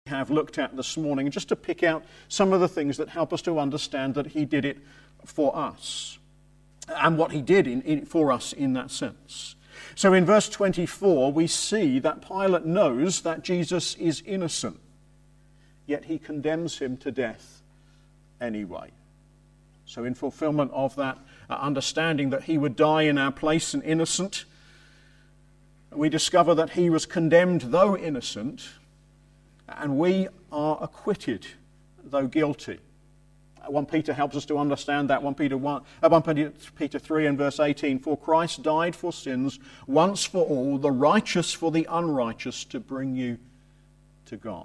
have looked at this morning, just to pick out some of the things that help us to understand that he did it for us and what he did for us in that sense. So in verse 24, we see that Pilate knows that Jesus is innocent, yet he condemns him to death anyway. So in fulfillment of that understanding that he would die in our place and innocent, we discover that he was condemned though innocent, and we are acquitted though guilty. 1 Peter helps us to understand that. 1 Peter 3 and verse 18, "For Christ died for sins once for all, the righteous for the unrighteous, to bring you to God."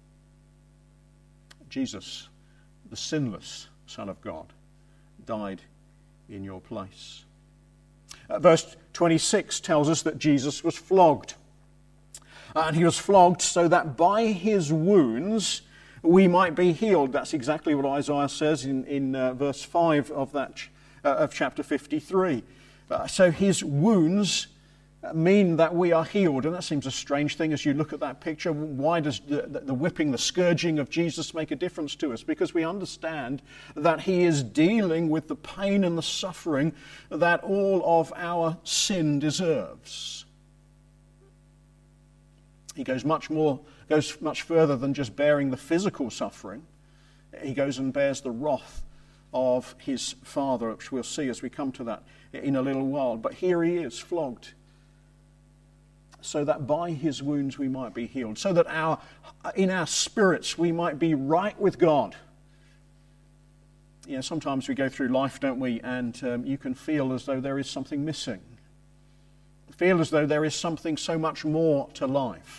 Jesus, the sinless Son of God, died in your place. Verse 26 tells us that Jesus was flogged. And he was flogged so that by his wounds we might be healed. That's exactly what Isaiah says in verse 5 of chapter 53. So his wounds mean that we are healed. And that seems a strange thing as you look at that picture. Why does the whipping, the scourging of Jesus make a difference to us? Because we understand that he is dealing with the pain and the suffering that all of our sin deserves. He goes much further than just bearing the physical suffering. He goes and bears the wrath of his Father, which we'll see as we come to that in a little while. But here he is, flogged, so that by his wounds we might be healed, so that in our spirits we might be right with God. You know, sometimes we go through life, don't we, and you can feel as though there is something missing. Feel as though there is something so much more to life.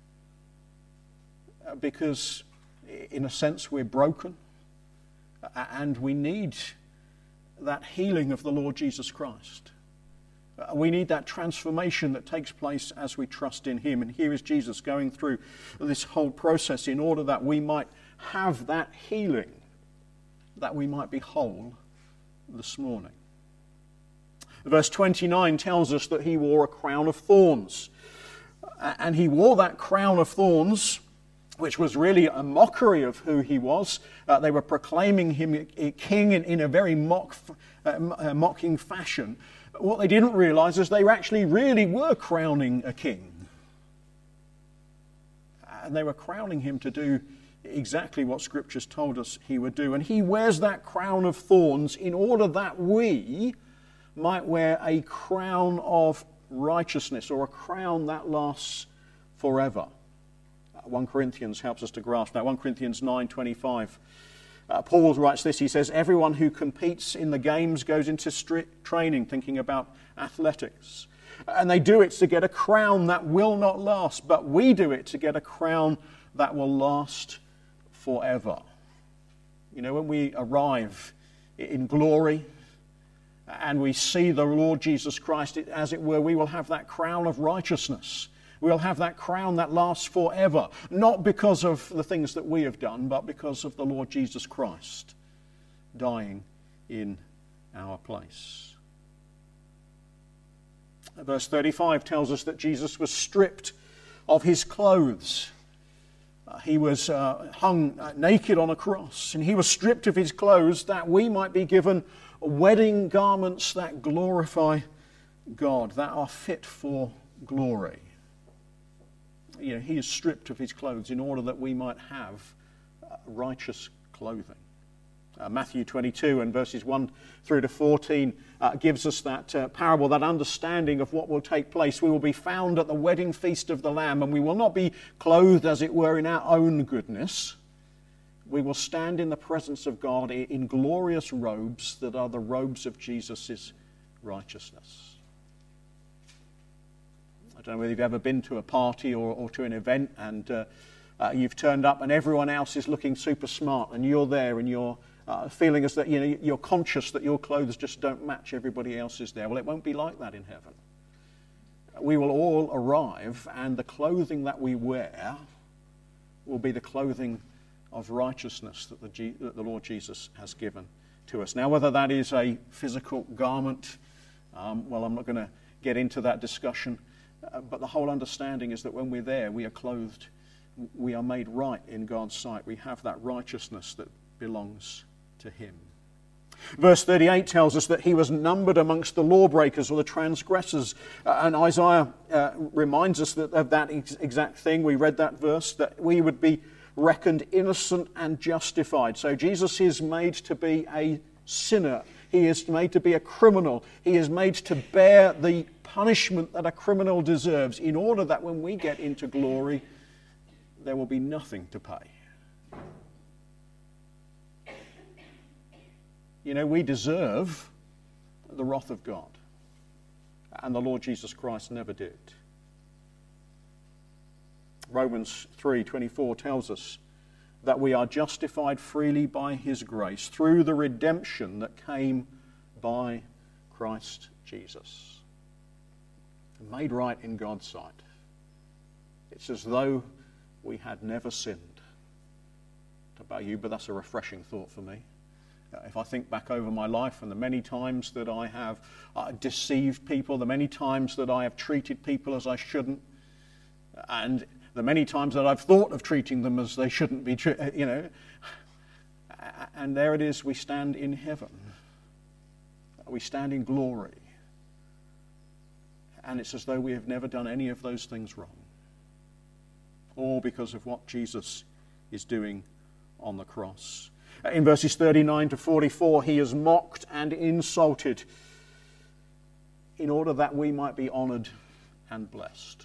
Because, in a sense, we're broken, and we need that healing of the Lord Jesus Christ. We need that transformation that takes place as we trust in him. And here is Jesus going through this whole process in order that we might have that healing, that we might be whole this morning. Verse 29 tells us that he wore a crown of thorns. And he wore that crown of thorns, which was really a mockery of who he was. They were proclaiming him a king in a very mocking fashion. What they didn't realize is they actually really were crowning a king. And they were crowning him to do exactly what Scripture's told us he would do. And he wears that crown of thorns in order that we might wear a crown of righteousness, or a crown that lasts forever. 1 Corinthians helps us to grasp that. 1 Corinthians 9:25. Paul writes this. He says, "Everyone who competes in the games goes into strict training," thinking about athletics. "And they do it to get a crown that will not last, but we do it to get a crown that will last forever." You know, when we arrive in glory and we see the Lord Jesus Christ, as it were, we will have that crown of righteousness. We'll have that crown that lasts forever, not because of the things that we have done, but because of the Lord Jesus Christ dying in our place. Verse 35 tells us that Jesus was stripped of his clothes. He was hung naked on a cross, and he was stripped of his clothes that we might be given wedding garments that glorify God, that are fit for glory. You know, he is stripped of his clothes in order that we might have righteous clothing. Matthew 22 and verses 1 through to 14 gives us that parable, that understanding of what will take place. We will be found at the wedding feast of the Lamb, and we will not be clothed, as it were, in our own goodness. We will stand in the presence of God in glorious robes that are the robes of Jesus' righteousness. I don't know whether you've ever been to a party or to an event and you've turned up and everyone else is looking super smart and you're there and you're feeling as that you're conscious that your clothes just don't match everybody else's there. Well, it won't be like that in heaven. We will all arrive, and the clothing that we wear will be the clothing of righteousness that the Lord Jesus has given to us. Now, whether that is a physical garment, well, I'm not going to get into that discussion. But the whole understanding is that when we're there, we are clothed we are made right in God's sight. We have that righteousness that belongs to him. Verse 38 tells us that he was numbered amongst the lawbreakers or the transgressors. And Isaiah reminds us of that exact thing. We read that verse, that we would be reckoned innocent and justified. So Jesus is made to be a sinner. He is made to be a criminal. He is made to bear the punishment that a criminal deserves, in order that when we get into glory, there will be nothing to pay. You know, we deserve the wrath of God, and the Lord Jesus Christ never did. Romans 3:24 tells us that we are justified freely by his grace through the redemption that came by Christ Jesus. Made right in God's sight. It's as though we had never sinned. I don't know about you, but that's a refreshing thought for me. If I think back over my life and the many times that I have deceived people, the many times that I have treated people as I shouldn't, and the many times that I've thought of treating them as they shouldn't be, and there it is, we stand in heaven. We stand in glory. And it's as though we have never done any of those things wrong. All because of what Jesus is doing on the cross. In verses 39 to 44, he is mocked and insulted in order that we might be honoured and blessed.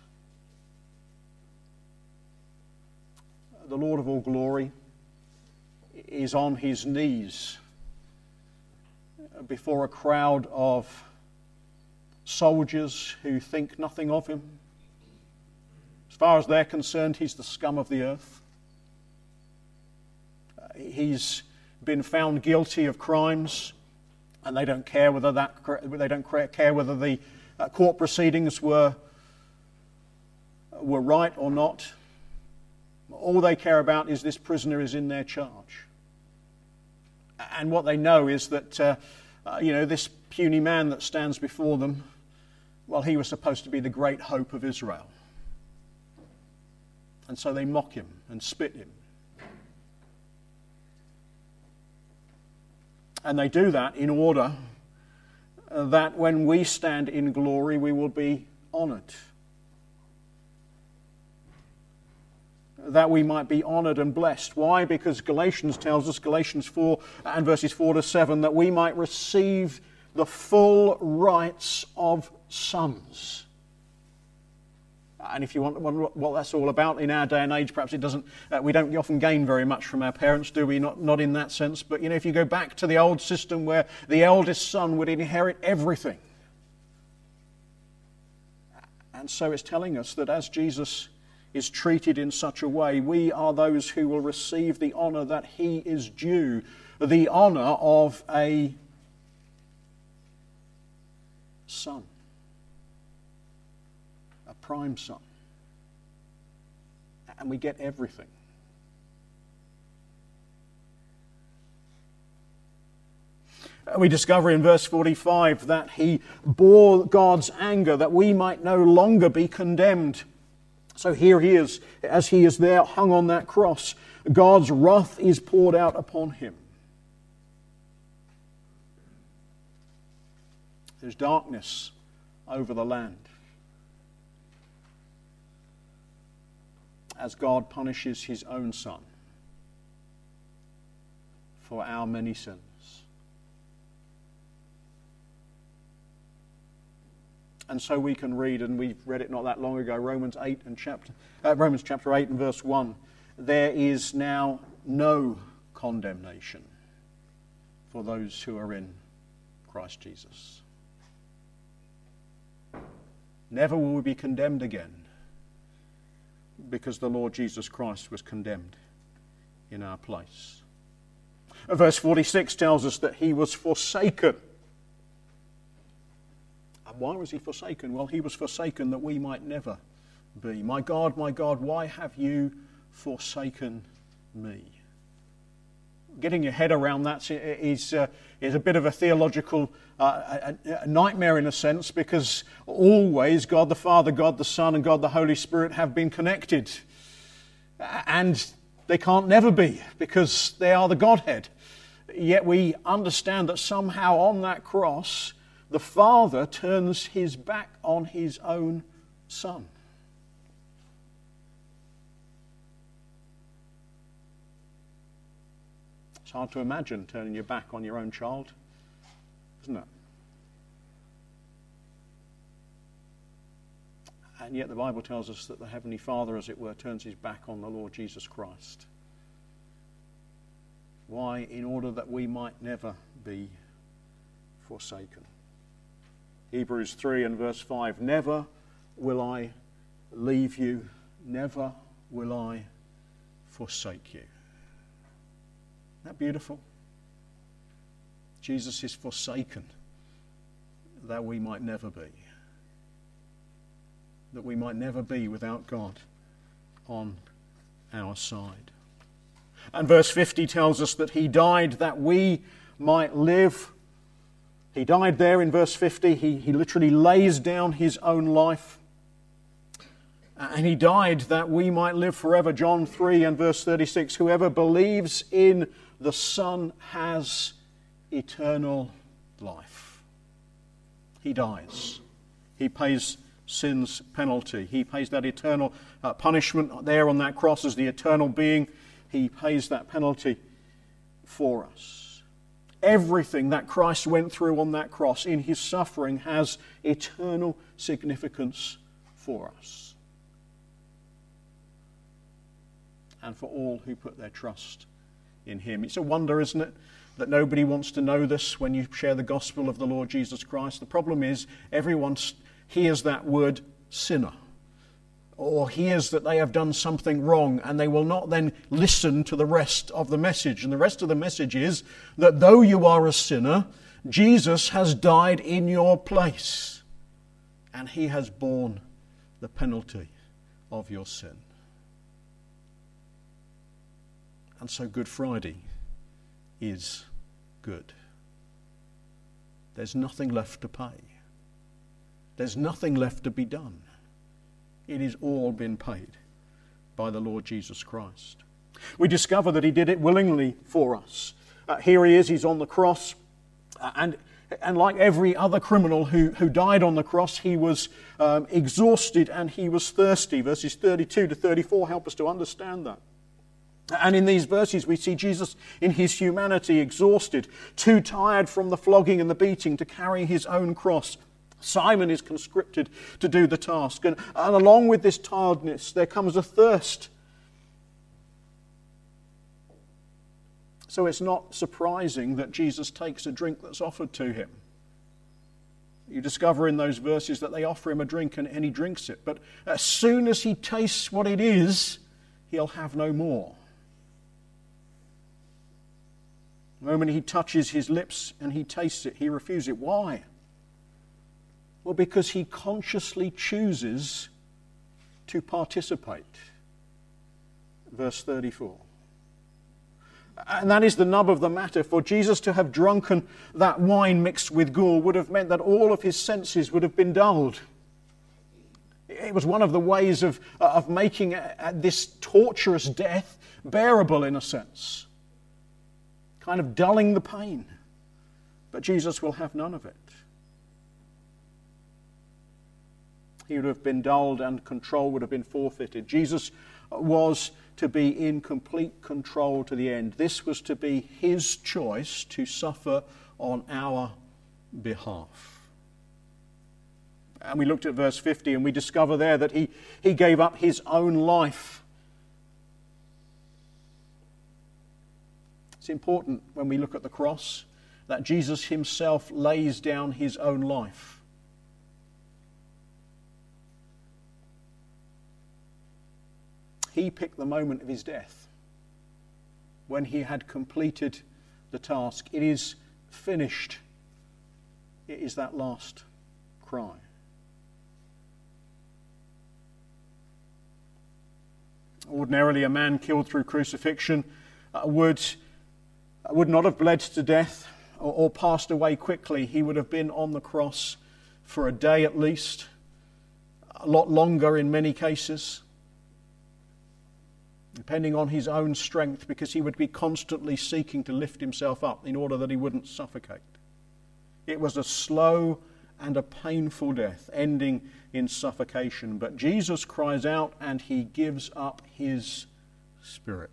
The Lord of all glory is on his knees before a crowd of soldiers who think nothing of him. As far as they're concerned, he's the scum of the earth. He's been found guilty of crimes, and they don't care whether the court proceedings were right or not. All they care about is this prisoner is in their charge. And what they know is that, this puny man that stands before them, well, he was supposed to be the great hope of Israel. And so they mock him and spit him. And they do that in order that when we stand in glory, we will be honoured. That we might be honoured and blessed. Why? Because Galatians tells us, Galatians 4 and verses 4 to 7, that we might receive the full rights of sons. And if you wonder what that's all about in our day and age, perhaps it doesn't. We don't often gain very much from our parents, do we? Not in that sense. But if you go back to the old system where the eldest son would inherit everything, and so it's telling us that as Jesus is treated in such a way, we are those who will receive the honour that he is due, the honour of a son. Prime son. And we get everything. We discover in verse 45 that he bore God's anger that we might no longer be condemned. So here he is, as he is there hung on that cross, God's wrath is poured out upon him. There's darkness over the land as God punishes his own son for our many sins. And so we can read, and we read it not that long ago, Romans chapter 8 and verse 1. There is now no condemnation for those who are in Christ Jesus. Never will we be condemned again, because the Lord Jesus Christ was condemned in our place. Verse 46 tells us that he was forsaken. And why was he forsaken? Well, he was forsaken that we might never be. My God, why have you forsaken me? Getting your head around that is a bit of a theological nightmare in a sense, because always God the Father, God the Son and God the Holy Spirit have been connected. And they can't never be, because they are the Godhead. Yet we understand that somehow on that cross, the Father turns his back on his own Son. It's hard to imagine turning your back on your own child, isn't it? And yet the Bible tells us that the Heavenly Father, as it were, turns his back on the Lord Jesus Christ. Why? In order that we might never be forsaken. Hebrews 3 and verse 5, never will I leave you, never will I forsake you. Isn't that beautiful? Jesus is forsaken that we might never be. That we might never be without God on our side. And verse 50 tells us that he died that we might live. He died there in verse 50. He literally lays down his own life. And he died that we might live forever. John 3 and verse 36. Whoever believes in the Son has eternal life. He dies. He pays sin's penalty. He pays that eternal punishment there on that cross as the eternal being. He pays that penalty for us. Everything that Christ went through on that cross in his suffering has eternal significance for us. And for all who put their trust in him. It's a wonder, isn't it, that nobody wants to know this when you share the gospel of the Lord Jesus Christ. The problem is everyone hears that word sinner, or hears that they have done something wrong, and they will not then listen to the rest of the message. And the rest of the message is that though you are a sinner, Jesus has died in your place, and he has borne the penalty of your sin. And so Good Friday is good. There's nothing left to pay. There's nothing left to be done. It has all been paid by the Lord Jesus Christ. We discover that he did it willingly for us. Here he is, he's on the cross, and like every other criminal who died on the cross, he was exhausted and he was thirsty. Verses 32 to 34 help us to understand that. And in these verses we see Jesus in his humanity exhausted, too tired from the flogging and the beating to carry his own cross. Simon is conscripted to do the task. And along with this tiredness, there comes a thirst. So it's not surprising that Jesus takes a drink that's offered to him. You discover in those verses that they offer him a drink and he drinks it. But as soon as he tastes what it is, he'll have no more. The moment he touches his lips and he tastes it, he refuses it. Why? Well, because he consciously chooses to participate. Verse 34. And that is the nub of the matter. For Jesus to have drunken that wine mixed with gall would have meant that all of his senses would have been dulled. It was one of the ways of making this torturous death bearable in a sense. Kind of dulling the pain. But Jesus will have none of it. He would have been dulled and control would have been forfeited. Jesus was to be in complete control to the end. This was to be his choice to suffer on our behalf. And we looked at verse 50 and we discover there that he gave up his own life. It's important when we look at the cross that Jesus himself lays down his own life. He picked the moment of his death when he had completed the task. It is finished. It is that last cry. Ordinarily, a man killed through crucifixion would not have bled to death or passed away quickly. He would have been on the cross for a day at least, a lot longer in many cases. depending on his own strength, because he would be constantly seeking to lift himself up in order that he wouldn't suffocate. It was a slow and a painful death, ending in suffocation. But Jesus cries out and he gives up his spirit.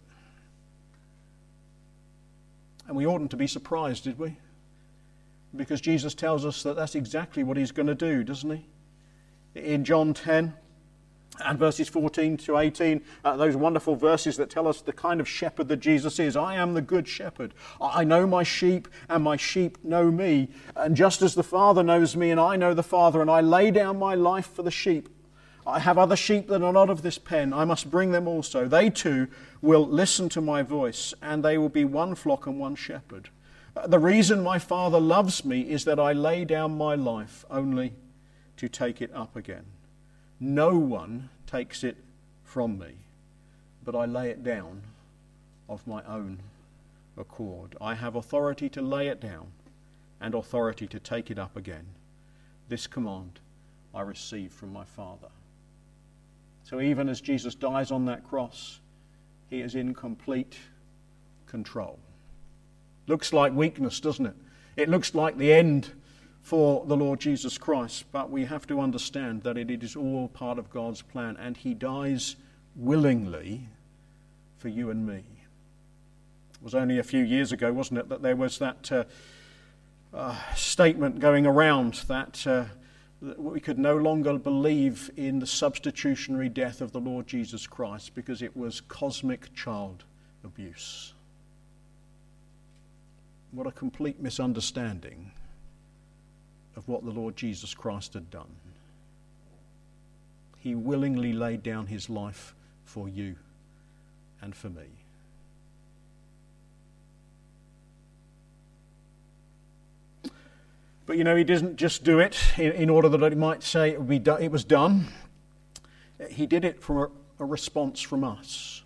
And we oughtn't to be surprised, did we? Because Jesus tells us that that's exactly what he's going to do, doesn't he? In John 10 and verses 14 to 18, those wonderful verses that tell us the kind of shepherd that Jesus is. I am the good shepherd. I know my sheep and my sheep know me. And just as the Father knows me and I know the Father, and I lay down my life for the sheep. I have other sheep that are not of this pen. I must bring them also. They too will listen to my voice, and they will be one flock and one shepherd. The reason my Father loves me is that I lay down my life only to take it up again. No one takes it from me, but I lay it down of my own accord. I have authority to lay it down and authority to take it up again. This command I received from my Father. So even as Jesus dies on that cross, he is in complete control. Looks like weakness, doesn't it? It looks like the end for the Lord Jesus Christ, but we have to understand that it is all part of God's plan, and he dies willingly for you and me. It was only a few years ago, wasn't it, that there was that statement going around that we could no longer believe in the substitutionary death of the Lord Jesus Christ because it was cosmic child abuse. What a complete misunderstanding of what the Lord Jesus Christ had done. He willingly laid down his life for you and for me. But you know, he didn't just do it in order that he might say it was done. He did it from a response from us.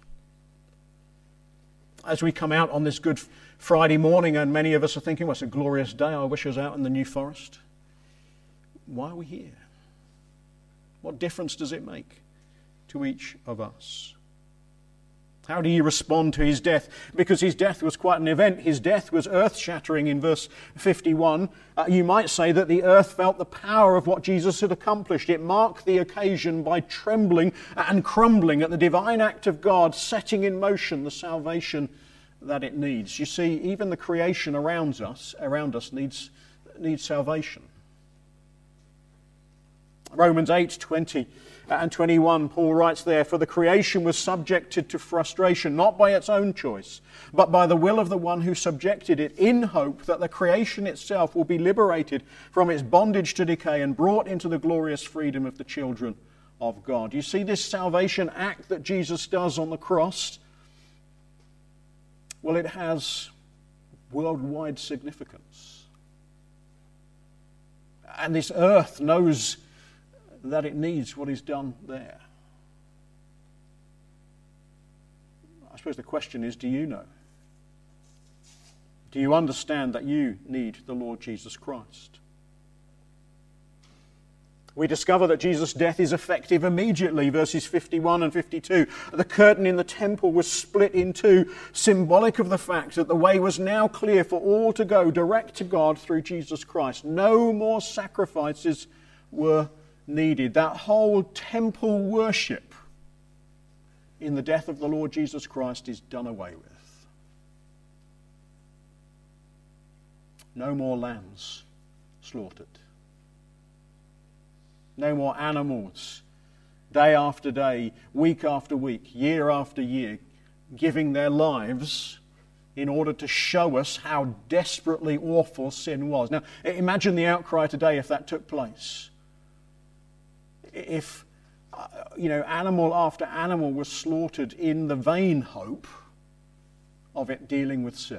As we come out on this Good Friday morning, and many of us are thinking, well, it's a glorious day, I wish I was out in the New Forest. Why are we here? What difference does it make to each of us? How do you respond to his death? Because his death was quite an event. His death was earth-shattering in verse 51. You might say that the earth felt the power of what Jesus had accomplished. It marked the occasion by trembling and crumbling at the divine act of God setting in motion the salvation that it needs. You see, even the creation around us needs salvation. Romans 8:20 and 21, Paul writes there, for the creation was subjected to frustration, not by its own choice, but by the will of the one who subjected it, in hope that the creation itself will be liberated from its bondage to decay and brought into the glorious freedom of the children of God. You see this salvation act that Jesus does on the cross? Well, it has worldwide significance. And this earth knows that it needs what is done there. I suppose the question is, do you know? Do you understand that you need the Lord Jesus Christ? We discover that Jesus' death is effective immediately, verses 51 and 52. The curtain in the temple was split in two, symbolic of the fact that the way was now clear for all to go direct to God through Jesus Christ. No more sacrifices were needed. That whole temple worship in the death of the Lord Jesus Christ is done away with. No more lambs slaughtered. No more animals, day after day, week after week, year after year, giving their lives in order to show us how desperately awful sin was. Now, imagine the outcry today if that took place. If, animal after animal was slaughtered in the vain hope of it dealing with sin.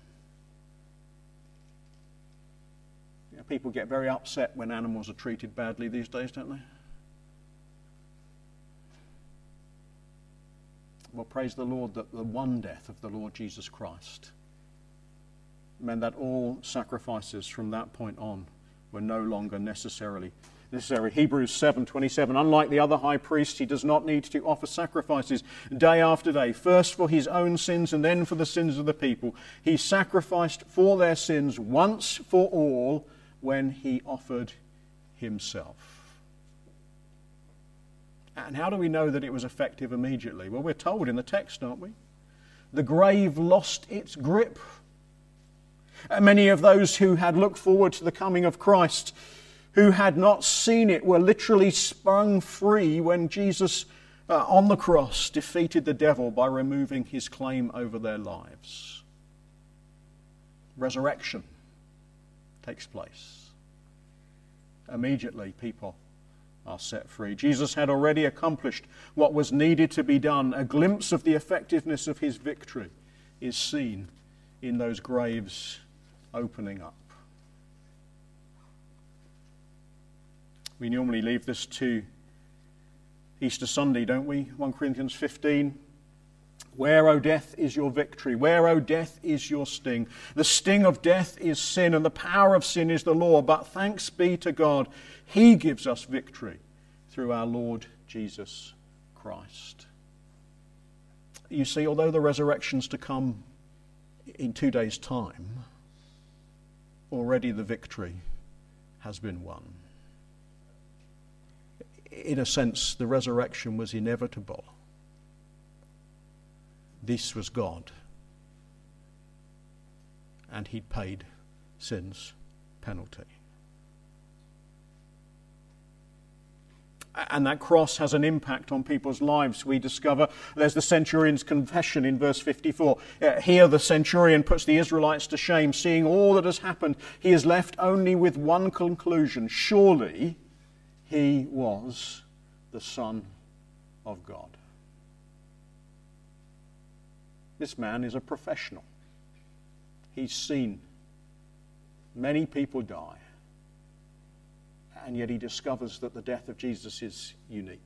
People get very upset when animals are treated badly these days, don't they? Well, praise the Lord that the one death of the Lord Jesus Christ meant that all sacrifices from that point on were no longer necessarily necessary. Hebrews 7:27. Unlike the other high priests, he does not need to offer sacrifices day after day, first for his own sins and then for the sins of the people. He sacrificed for their sins once for all when he offered himself. And how do we know that it was effective immediately? Well, we're told in the text, aren't we? The grave lost its grip. Many of those who had looked forward to the coming of Christ, who had not seen it, were literally sprung free when Jesus on the cross defeated the devil by removing his claim over their lives. Resurrection takes place. Immediately, people are set free. Jesus had already accomplished what was needed to be done. A glimpse of the effectiveness of his victory is seen in those graves opening up. We normally leave this to Easter Sunday, don't we? 1 Corinthians 15. Where, O death, is your victory? Where, O death, is your sting? The sting of death is sin, and the power of sin is the law. But thanks be to God, he gives us victory through our Lord Jesus Christ. You see, although the resurrection's to come in 2 days' time, already the victory has been won. In a sense, the resurrection was inevitable. This was God, and he'd paid sin's penalty. And that cross has an impact on people's lives. We discover there's the centurion's confession in verse 54. Here the centurion puts the Israelites to shame. Seeing all that has happened, he is left only with one conclusion. Surely he was the Son of God. This man is a professional. He's seen many people die, and yet he discovers that the death of Jesus is unique.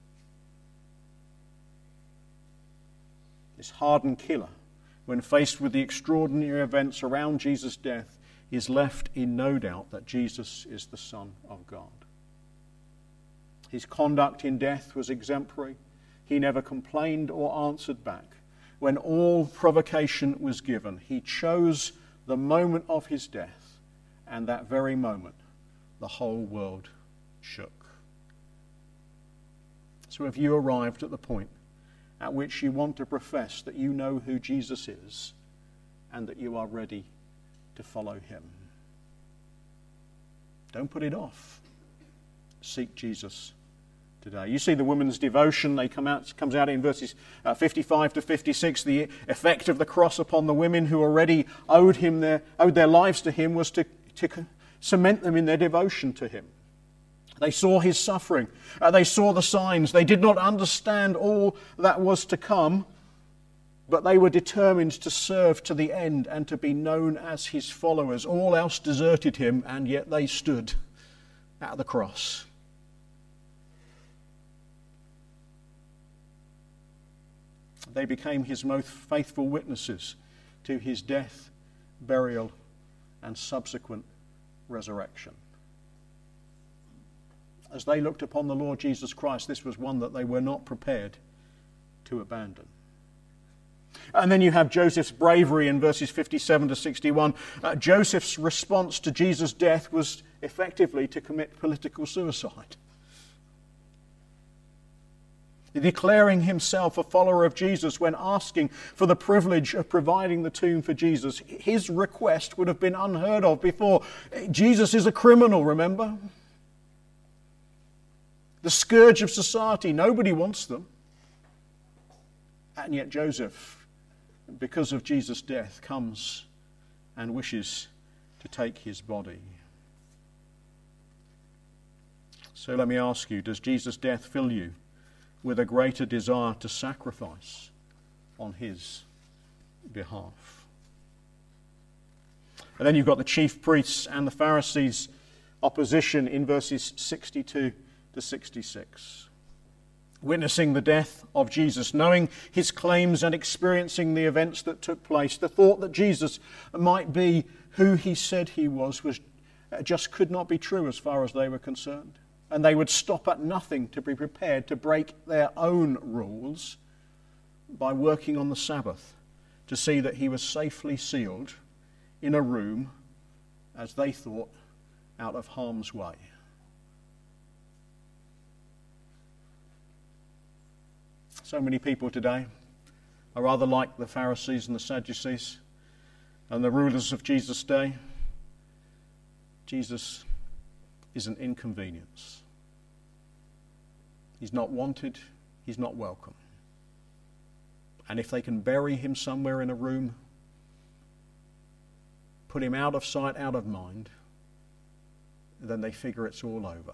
This hardened killer, when faced with the extraordinary events around Jesus' death, is left in no doubt that Jesus is the Son of God. His conduct in death was exemplary. He never complained or answered back. When all provocation was given, he chose the moment of his death, and that very moment, the whole world shook. So have you arrived at the point at which you want to profess that you know who Jesus is and that you are ready to follow him? Don't put it off. Seek Jesus today. You see the woman's devotion. Comes out in verses 55 to 56. The effect of the cross upon the women who already owed their lives to him was to cement them in their devotion to him. They saw his suffering. They saw the signs. They did not understand all that was to come, but they were determined to serve to the end and to be known as his followers. All else deserted him, and yet they stood at the cross. They became his most faithful witnesses to his death, burial, and subsequent resurrection. As they looked upon the Lord Jesus Christ, this was one that they were not prepared to abandon. And then you have Joseph's bravery in verses 57 to 61. Joseph's response to Jesus' death was effectively to commit political suicide. Declaring himself a follower of Jesus when asking for the privilege of providing the tomb for Jesus. His request would have been unheard of before. Jesus is a criminal, remember? The scourge of society. Nobody wants them. And yet Joseph, because of Jesus' death, comes and wishes to take his body. So let me ask you, does Jesus' death fill you with a greater desire to sacrifice on his behalf? And then you've got the chief priests and the Pharisees' opposition in verses 62 to 66. Witnessing the death of Jesus, knowing his claims and experiencing the events that took place, the thought that Jesus might be who he said he was just could not be true as far as they were concerned. And they would stop at nothing to be prepared to break their own rules by working on the Sabbath to see that he was safely sealed in a room, as they thought, out of harm's way. So many people today are rather like the Pharisees and the Sadducees and the rulers of Jesus' day. Jesus is an inconvenience. He's not wanted, he's not welcome. And if they can bury him somewhere in a room, put him out of sight, out of mind, then they figure it's all over.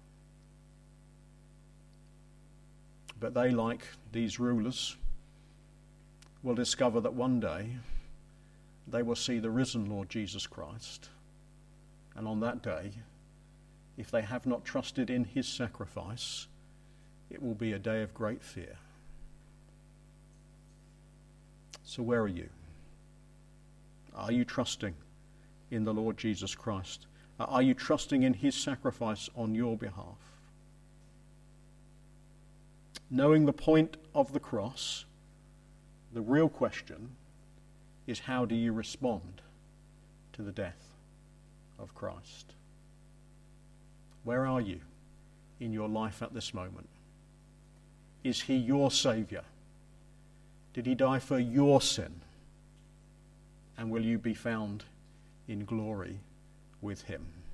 But they, like these rulers, will discover that one day they will see the risen Lord Jesus Christ. And on that day, if they have not trusted in his sacrifice, it will be a day of great fear. So where are you? Are you trusting in the Lord Jesus Christ? Are you trusting in his sacrifice on your behalf? Knowing the point of the cross, the real question is, how do you respond to the death of Christ? Where are you in your life at this moment? Is he your Saviour? Did he die for your sin? And will you be found in glory with him?